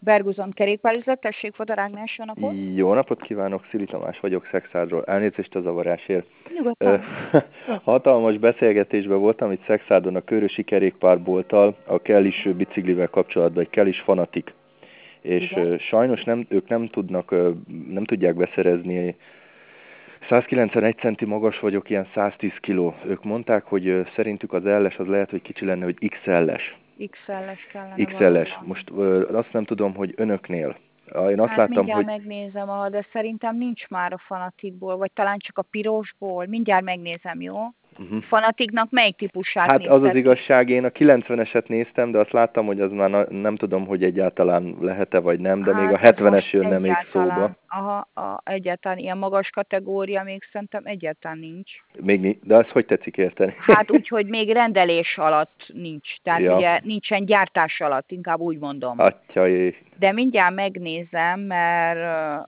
Berguzon kerékpárüzlet, tessék, Fodor Ágnes, jó napot! Jó napot kívánok, Szili Tamás vagyok Szexárdról. Elnézést a zavarásért. Nyugodtan. Hatalmas beszélgetésben voltam itt Szexárdon a Körösi kerékpárbolttal, a Kellis biciklivel kapcsolatban, egy Kellis fanatik. És Igen? sajnos ők nem tudják beszerezni. 191 centi magas vagyok, ilyen 110 kiló. Ők mondták, hogy szerintük az L-es az lehet, hogy kicsi lenne, hogy XL-es. XL-es kellene XL-es. valóban. Most azt nem tudom, hogy önöknél. Én azt Hát láttam, mindjárt hogy megnézem, de szerintem nincs már a fanatikból, vagy talán csak a pirosból. Mindjárt megnézem, jó? Fanatiknak melyik típusát hát az az nézted? igazság, én a 90-eset néztem, de azt láttam, hogy az már nem tudom, hogy egyáltalán lehet-e vagy nem, de még a Hát az 70-es most jönne még szóba. egyáltalán, egyáltalán ilyen magas kategória még szerintem egyáltalán nincs. De azt hogy tetszik érteni? Hát úgy, hogy még rendelés alatt nincs. Tehát Ja, ugye nincsen gyártás alatt, inkább úgy mondom. atyai. De mindjárt megnézem, mert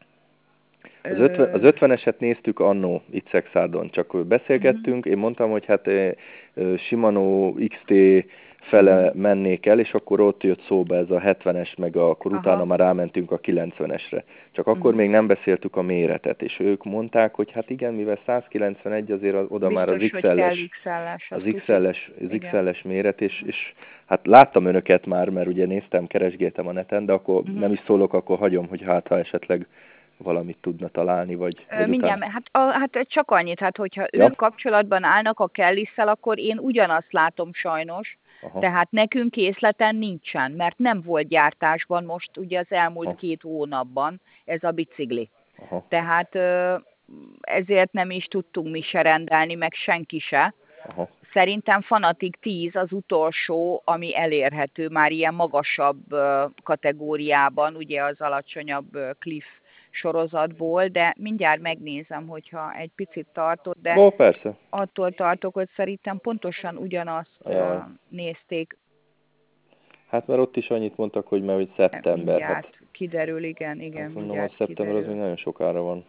Az 50-eset néztük annó itt Szexárdon, csak beszélgettünk, én mondtam, hogy hát Shimano XT fele mennék el, és akkor ott jött szóba ez a 70-es, meg akkor utána már rámentünk a 90-esre. Csak akkor még nem beszéltük a méretet, és ők mondták, hogy hát igen, mivel 191 azért oda már az biztos, hogy kell XL-es, XL-es, az tuti. XL-es méret, és hát láttam önöket már, mert ugye néztem, keresgéltem a neten, de akkor nem is szólok, akkor hagyom, hogy hát ha esetleg valamit tudna találni, vagy utána. Mindjárt, hát csak annyit, hát hogyha Ja? ők kapcsolatban állnak a Kellisszel, akkor én ugyanazt látom sajnos, Aha. tehát nekünk készleten nincsen, mert nem volt gyártásban most ugye az elmúlt 2 hónapban ez a bicikli. Aha. Tehát ezért nem is tudtunk mi se rendelni, meg senki se. Aha. Szerintem Fanatic 10 az utolsó, ami elérhető már ilyen magasabb kategóriában, ugye az alacsonyabb Cliff sorozatból, de mindjárt megnézem, hogyha egy picit tartott, de Persze. attól tartok, hogy szerintem pontosan ugyanazt nézték. Hát mert ott is annyit mondtak, hogy mert hogy szeptember. Mindjárt Hát, kiderül, igen, azt mondom, mindjárt a szeptember az még nagyon sokára van.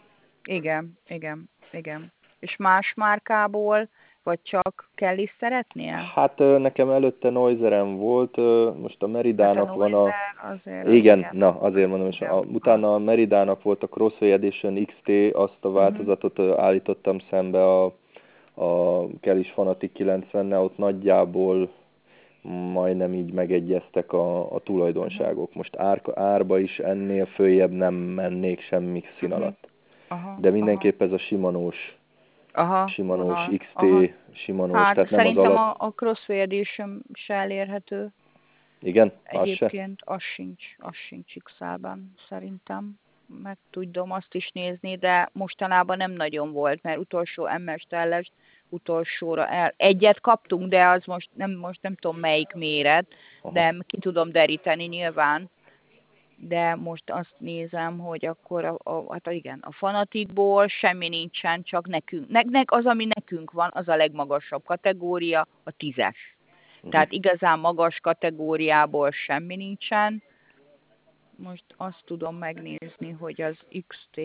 Igen. És más márkából, vagy csak Kelly szeretnél? Hát nekem előtte Noiserem volt, most a Meridának hát van a... Azért, igen, na azért mondom, és utána a Meridának volt a Crossway Edition XT, azt a változatot állítottam szembe a Kellis Fanatic 90-nel, ott nagyjából majdnem így megegyeztek a tulajdonságok. Most árba is ennél följebb nem mennék semmi szín alatt. De mindenképp ez a Shimano-s XT, Shimano-s, hát tehát nem az szerintem alap. a Crossway Edition se elérhető. Igen? Egyébként az sincs XL-ben, szerintem. Meg tudom azt is nézni, de mostanában nem nagyon volt, mert utolsó MS-telles utolsóra egyet kaptunk, de az most nem tudom melyik méret, de ki tudom deríteni nyilván. De most azt nézem, hogy akkor hát igen, a Fanaticból semmi nincsen, csak nekünk. Az, ami nekünk van, az a legmagasabb kategória, a 10-es. Tehát igazán magas kategóriából semmi nincsen. Most azt tudom megnézni, hogy az XT.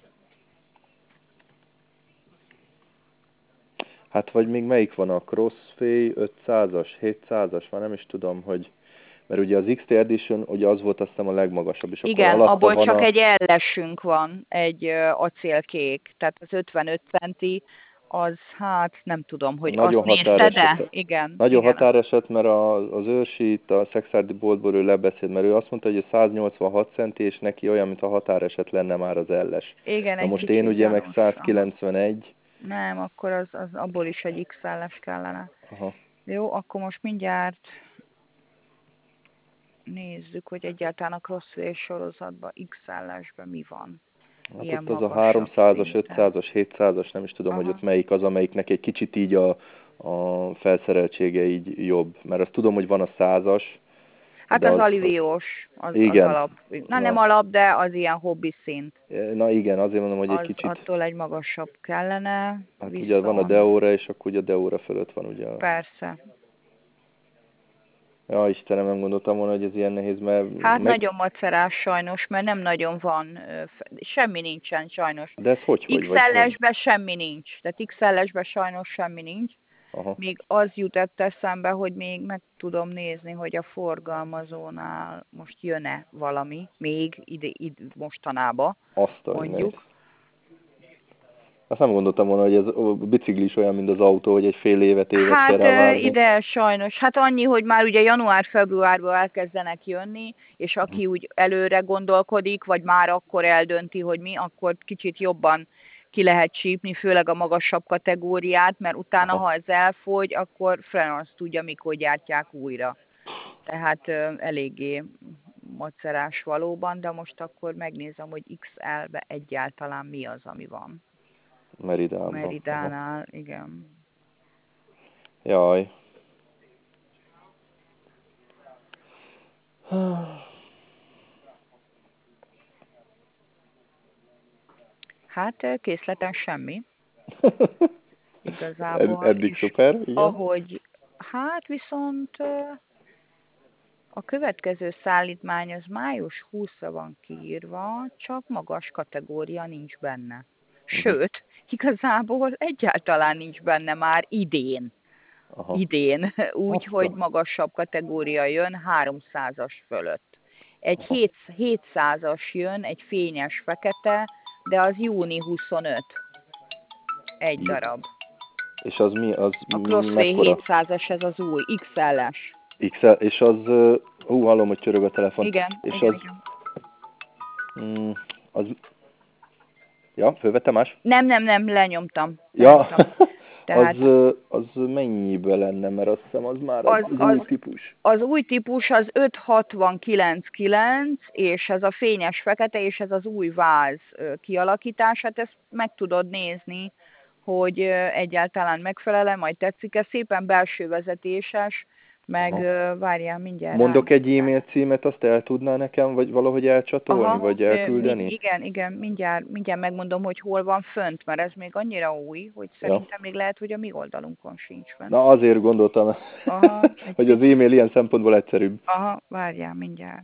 Hát vagy még melyik van a Crossway 500-as, 700-as, már nem is tudom, hogy... Mert ugye az XT Edition, ugye az volt azt hiszem a legmagasabb, és igen, akkor abból van csak egy ellesünk van, egy acélkék, tehát az 55 centi, az hát nem tudom, hogy nagyon azt nézted, de igen. Nagyon határeset, mert az őrsi itt a Szexárdi boltból ő lebeszélt, mert ő azt mondta, hogy a 186 centi, és neki olyan, mint a határeset lenne már az elles. Igen, na egy most én ugye meg 191. Nem, akkor az abból is egy XL-es kellene. Aha. Jó, akkor most mindjárt nézzük, hogy egyáltalán a Crossway sorozatban XL-esben mi van. Hát ilyen ott az a magasabb 300-as, szinten. 500-as, 700-as, nem is tudom, hogy ott melyik az, amelyiknek egy kicsit így a felszereltsége így jobb. Mert azt tudom, hogy van a 100-as. Hát az aliviós, az alap. Na nem alap, de az ilyen hobbi szint. Na igen, azért mondom, hogy egy kicsit... attól egy magasabb kellene. Hát ugye van a Deore, és akkor ugye a Deore fölött van ugye... Persze. Ja, Istenem, nem gondoltam volna, hogy ez ilyen nehéz, mert... Hát nagyon macerás sajnos, mert nem nagyon van, semmi nincsen sajnos. De ez hogy vagy? XL-esben semmi nincs, tehát XL-esben sajnos semmi nincs. Aha. Még az jutott eszembe, hogy még meg tudom nézni, hogy a forgalmazónál most jön-e valami, még mostanában, Azt a mondjuk. Azt nem gondoltam volna, hogy ez a bicikli is olyan, mint az autó, hogy egy fél évet kell rá várni. Ide sajnos. Hát annyi, hogy már ugye január-februárban elkezdenek jönni, és aki úgy előre gondolkodik, vagy már akkor eldönti, hogy mi, akkor kicsit jobban ki lehet csípni, főleg a magasabb kategóriát, mert utána, ha ez elfogy, akkor franc tudja, mikor gyártják újra. Tehát eléggé macerás valóban, de most akkor megnézem, hogy XL-be egyáltalán mi az, ami van. Meridánál, igen. Jaj. Hát készleten semmi. Igazából. Eddig szuper, igen. Ahogy, hát viszont a következő szállítmány az május 20-ra van kiírva, csak magas kategória nincs benne. Sőt, igazából egyáltalán nincs benne már idén. Aha. Idén, úgyhogy magasabb kategória jön 300-as fölött. Egy 700-as jön, egy fényes fekete, de az júni 25. Egy darab. És az mi? Az a Crossway 700-as, ez az új, XL-es. XL, és az, hallom, hogy csörög a telefon. Igen, és igen, az, igen. Az, ja, fölvettem más? Nem, lenyomtam. Ja, Tehát az mennyibe lenne, mert azt hiszem az már az új típus. Az új típus az 569,9, és ez a fényes fekete, és ez az új váz kialakítását, ezt meg tudod nézni, hogy egyáltalán megfelel-e, majd tetszik-e, szépen belső vezetéses, meg várjál mindjárt. Mondok egy e-mail címet, azt el tudná nekem, vagy valahogy elcsatolni, vagy elküldeni? Igen, mindjárt megmondom, hogy hol van fönt, mert ez még annyira új, hogy szerintem még lehet, hogy a mi oldalunkon sincs fönt. Na azért gondoltam, hogy az e-mail ilyen szempontból egyszerűbb. Várjál mindjárt.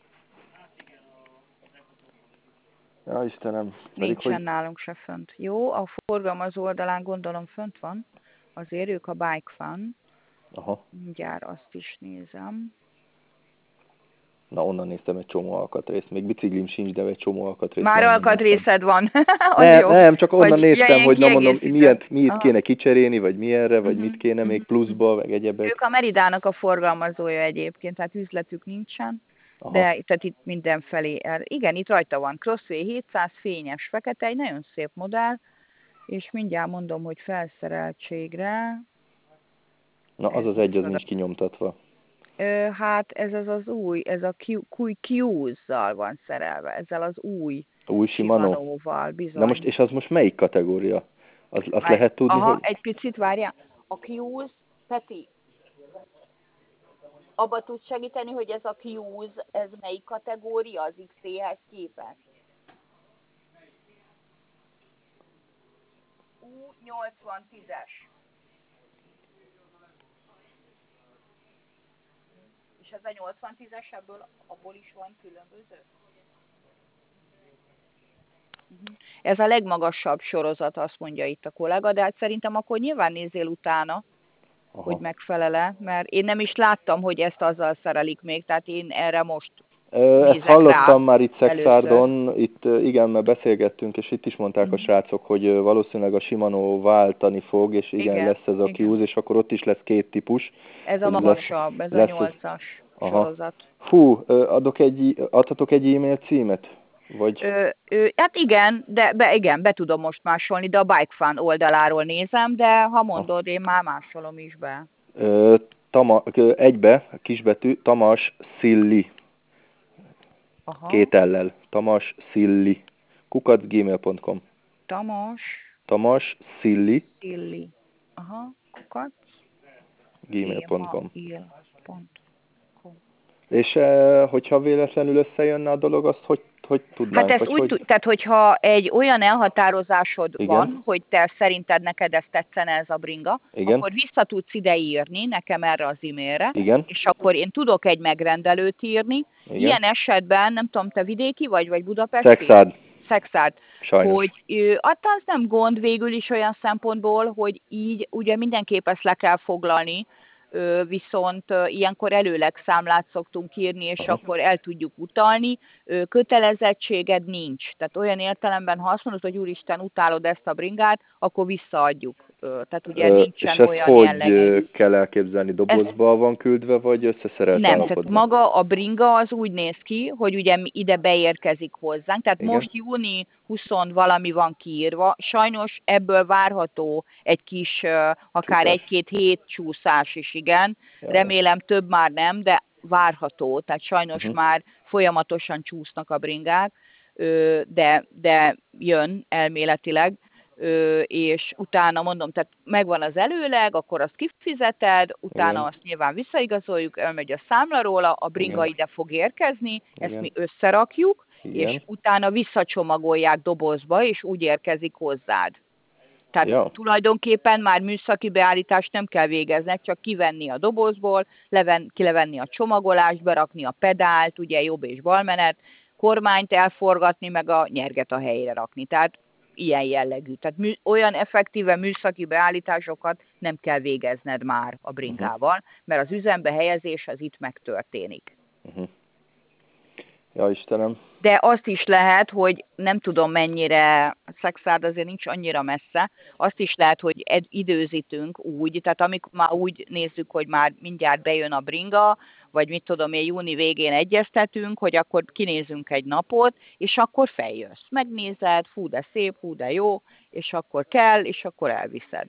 Ja, Istenem. Nincsen nálunk se fönt. Jó, a forgalmazó oldalán gondolom fönt van. Azért ők a Bike Fun. Aha. Mindjárt azt is nézem. Na, onnan néztem egy csomó alkatrészt. Még biciklim sincs, de egy csomó alkatrészt. Már alkatrészed van. Nem, csak onnan néztem, hogy na mondom, miért kéne kicserélni, vagy milyenre, vagy mit kéne még pluszba, meg egyebek. Ők a Meridának a forgalmazója egyébként, tehát üzletük nincsen. Aha. De tehát itt mindenfelé. Igen, itt rajta van Crossway 700, fényes fekete, egy nagyon szép modell, és mindjárt mondom, hogy felszereltségre. Na, az egy, az nincs kinyomtatva. Hát ez az új, ez a Q's-zal van szerelve, ezzel az új Shimano-val, bizony. Na most, és az most melyik kategória? Azt lehet tudni, hogy... egy picit várjál. A Q's, Peti, abba tudsz segíteni, hogy ez a Q's, ez melyik kategória az XT-hez képest? U80-10-es. És ez a 80-10-es, abból is van különböző? Ez a legmagasabb sorozat, azt mondja itt a kollega, de hát szerintem akkor nyilván nézzél utána, hogy megfelele, mert én nem is láttam, hogy ezt azzal szerelik még, tehát én erre most ezt hallottam már itt Szexárdon, itt igen, mert beszélgettünk, és itt is mondták a srácok, hogy valószínűleg a Shimano váltani fog, és igen lesz ez a Q's, és akkor ott is lesz két típus. Ez a magasabb, ez a 8-as sorozat. Fú, adhatok egy e-mail címet? Vagy... Hát igen, de be tudom most másolni, de a Bike Fun oldaláról nézem, de ha mondod, én már másolom is be. Egybe, kisbetű, Tamas Szilli. Két ellel. Tamas Szilli. @gmail.com. Tamas Szilli. gmail.com. És hogyha véletlenül összejönne a dolog, azt hogy tudnánk? Hát ezt tehát hogyha egy olyan elhatározásod van, hogy te szerinted neked ezt tetszene ez a bringa, akkor vissza tudsz ide írni nekem erre az e-mailre, és akkor én tudok egy megrendelőt írni. Ilyen esetben, nem tudom, te vidéki vagy Budapesti? Szexárd. Sajnos. Hogy az nem gond végül is olyan szempontból, hogy így ugye mindenképp ezt le kell foglalni, viszont ilyenkor előleg számlát szoktunk írni, és akkor el tudjuk utalni. Kötelezettséged nincs. Tehát olyan értelemben, ha azt mondod, hogy úristen, utálod ezt a bringát, akkor visszaadjuk. Tehát ugye nincsen és ezt olyan hogy jellegű. kell elképzelni? Dobozba van küldve, vagy összeszerelt Nem, állapotban? tehát maga a bringa az úgy néz ki, hogy ugye ide beérkezik hozzánk, tehát Igen. most júni 20 valami van kiírva, sajnos ebből várható egy kis, akár Csúszás. egy-két hét csúszás is, igen. Ja. Remélem több már nem, de várható, tehát sajnos már folyamatosan csúsznak a bringák, de jön elméletileg. És utána mondom, tehát megvan az előleg, akkor azt kifizeted, utána Igen. azt nyilván visszaigazoljuk, elmegy a számla róla, a bringa Igen. ide fog érkezni, ezt Igen. mi összerakjuk, Igen. és utána visszacsomagolják dobozba, és úgy érkezik hozzád. Tehát tulajdonképpen már műszaki beállítást nem kell végeznek, csak kivenni a dobozból, kilevenni a csomagolást, berakni a pedált, ugye jobb és balmenet, kormányt elforgatni, meg a nyerget a helyére rakni. Tehát ilyen jellegű. Tehát olyan effektíve műszaki beállításokat nem kell végezned már a bringával, mert az üzembe helyezés az itt megtörténik. Ja, Istenem. De azt is lehet, hogy nem tudom mennyire, Szexárd azért nincs annyira messze, azt is lehet, hogy időzítünk úgy, tehát amikor már úgy nézzük, hogy már mindjárt bejön a bringa, vagy mit tudom én, júni végén egyeztetünk, hogy akkor kinézünk egy napot, és akkor feljössz. Megnézed, fú de szép, fú de jó, és akkor kell, és akkor elviszed.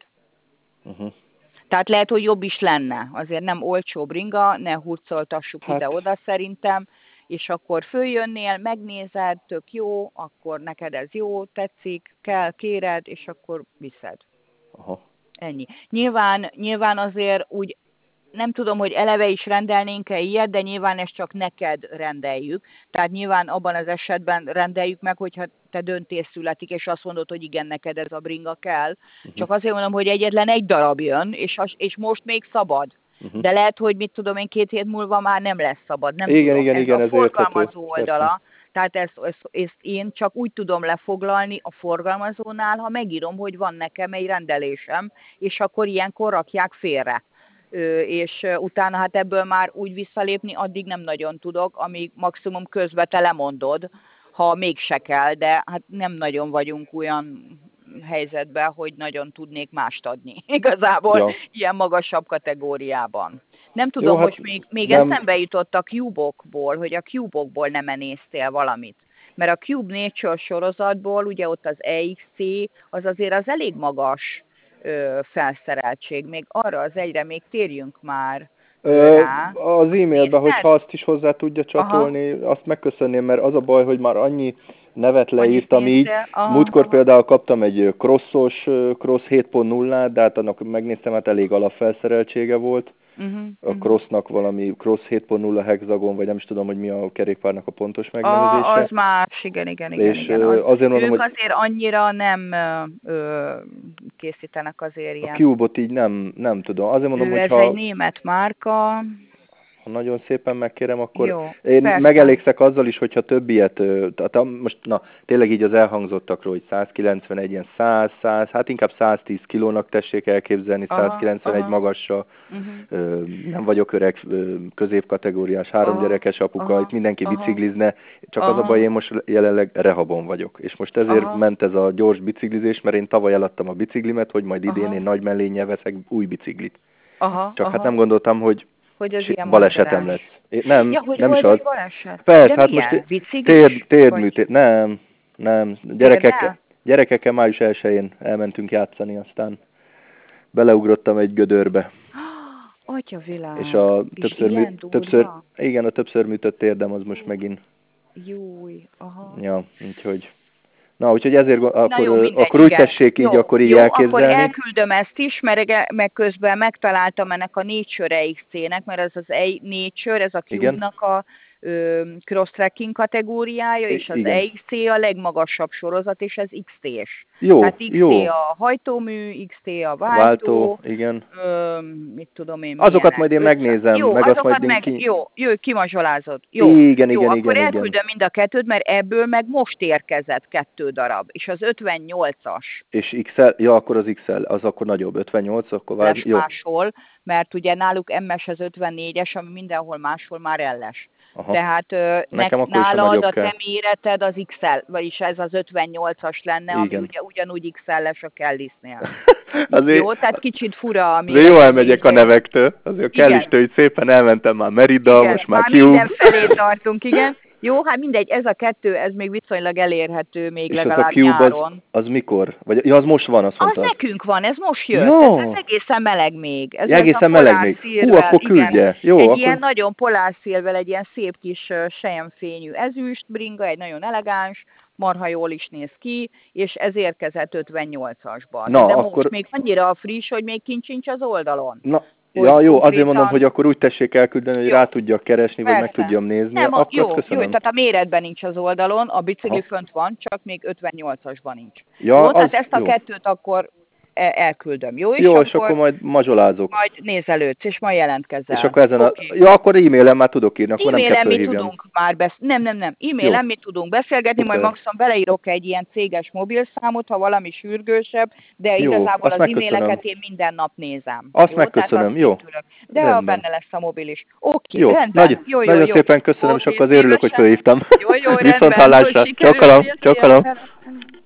Tehát lehet, hogy jobb is lenne. Azért nem olcsó bringa, ne hurcoltassuk ide-oda szerintem, és akkor följönnél, megnézed, tök jó, akkor neked ez jó, tetszik, kell, kéred, és akkor viszed. Ennyi. Nyilván azért úgy, nem tudom, hogy eleve is rendelnénk-e ilyet, de nyilván ezt csak neked rendeljük. Tehát nyilván abban az esetben rendeljük meg, hogyha te döntés születik, és azt mondod, hogy igen, neked ez a bringa kell. Csak azért mondom, hogy egyetlen egy darab jön, és most még szabad. De lehet, hogy mit tudom én, 2 hét múlva már nem lesz szabad. Nem tudom. Igen, ez a forgalmazó oldala. Persze. Tehát ezt én csak úgy tudom lefoglalni a forgalmazónál, ha megírom, hogy van nekem egy rendelésem, és akkor ilyenkor rakják félre. És utána hát ebből már úgy visszalépni addig nem nagyon tudok, amíg maximum közben te lemondod, ha mégse kell, de hát nem nagyon vagyunk olyan helyzetben, hogy nagyon tudnék mást adni. Igazából ilyen magasabb kategóriában. Nem tudom, jó, most még eszembe jutott a Cube-okból, hogy a Cube-okból nem emésztél valamit. Mert a Cube Nature sorozatból, ugye ott az EXC, az azért az elég magas felszereltség. Még arra az egyre még térjünk már rá. Az e-mailben, hogyha azt is hozzá tudja csatolni, azt megköszönném, mert az a baj, hogy már annyi nevet leírtam így. Múltkor például kaptam egy cross 7.0-át, de hát annak megnéztem, hát elég alapfelszereltsége volt. A crossnak valami cross 7.0 hexagon, vagy nem is tudom, hogy mi a kerékpárnak a pontos megnevezése. Az más, igen. És azért mondom, ők azért annyira nem készítenek azért ilyen. A Cube-ot így nem tudom. Azért mondom, hogy ez egy német márka. Ha nagyon szépen megkérem, akkor jó, én persze. megelégszek azzal is, hogyha több ilyet, most tényleg így az elhangzottakról, hogy 191, ilyen 100, hát inkább 110 kilónak tessék elképzelni, 191 magasra, nem vagyok öreg, középkategóriás, 3 gyerekes apuka, itt mindenki biciklizne, csak az a baj, én most jelenleg rehabon vagyok, és most ezért ment ez a gyors biciklizés, mert én tavaly eladtam a biciklimet, hogy majd idén én nagy mellénnyel veszek új biciklit. Hát nem gondoltam, hogy balesetem lesz. Nem is az. Baleset? Persze, hát most térdműtét. Nem. Gyerekekkel május 1-én elmentünk játszani, aztán beleugrottam egy gödörbe. Atyavilág. És a többször műtött térdem az most megint. Júj, Ja, úgyhogy... úgyhogy ezért akkor úgy tessék így, akkor így elképzelni. Akkor elküldöm ezt is, meg közben megtaláltam ennek a Nature EXC-nek, mert ez az Nature, ez a Cube-nak a cross-tracking kategóriája, és az EXT a legmagasabb sorozat, és ez XT-s. Jó, tehát XT jó. a hajtómű, XT a váltó, igen. Mit tudom én, azokat milyenek. majd én megnézem, jó, meg azt majd jó, kimazsolázod. Jó, igen, akkor elküldöm mind a kettőt, mert ebből meg most érkezett 2 darab, és az 58-as. És XL, ja, akkor az XL, az akkor nagyobb, 58, akkor jó. Máshol, mert ugye náluk MS az 54-es, ami mindenhol máshol már elles. Aha. Tehát nálad a te méreted az XL, vagyis ez az 58-as lenne, igen. Ami ugye ugyanúgy XL-es a Kellisnél. Jó, tehát kicsit fura. Azért jó elmegyek a nevektől, azért a Kellistől, hogy szépen elmentem már Merida, igen, most már Cube. Mindenfelé tartunk, igen. Jó, hát mindegy, ez a 2, ez még viszonylag elérhető még és legalább nyáron. És az a Cube az mikor? Vagy, ja, az most van, azt mondtad. Az nekünk van, ez most jött. Ez egészen meleg még. Ez egészen meleg még. Szilvel, akkor küldje. Jó, egy akkor... ilyen nagyon polárszilvel, egy ilyen szép kis selyemfényű ezüst bringa, egy nagyon elegáns, marha jól is néz ki, és ez érkezett 58-asban. De akkor... most még annyira friss, hogy még kincs sincs az oldalon. Na. Ja, jó, azért mondom, hogy akkor úgy tessék elküldeni, hogy rá tudjak keresni, vagy meg tudjam nézni. Nem, akkor jó, tehát a méretben nincs az oldalon, a bicikli fönt van, csak még 58-asban nincs. Ja, jó, tehát ezt a 2-t akkor elküldöm, jó? És akkor majd mazsolázok. Majd nézelődsz, és majd jelentkezzel. És akkor ezen ja, akkor e-mailen már tudok írni, akkor nem kell fölhívjam. E-mailen mi tudunk már Nem. E-mailen mi tudunk beszélgetni, majd maximum beleírok egy ilyen céges mobilszámot, ha valami sürgősebb, de igazából az e-maileket én minden nap nézem. Azt megköszönöm, jó. De ha benne lesz a mobil is. Oké, jó, rendben. Nagyon szépen köszönöm, és akkor azért örülök, hogy fölhívtam. Jó, Viszont hallásra. Csokolom.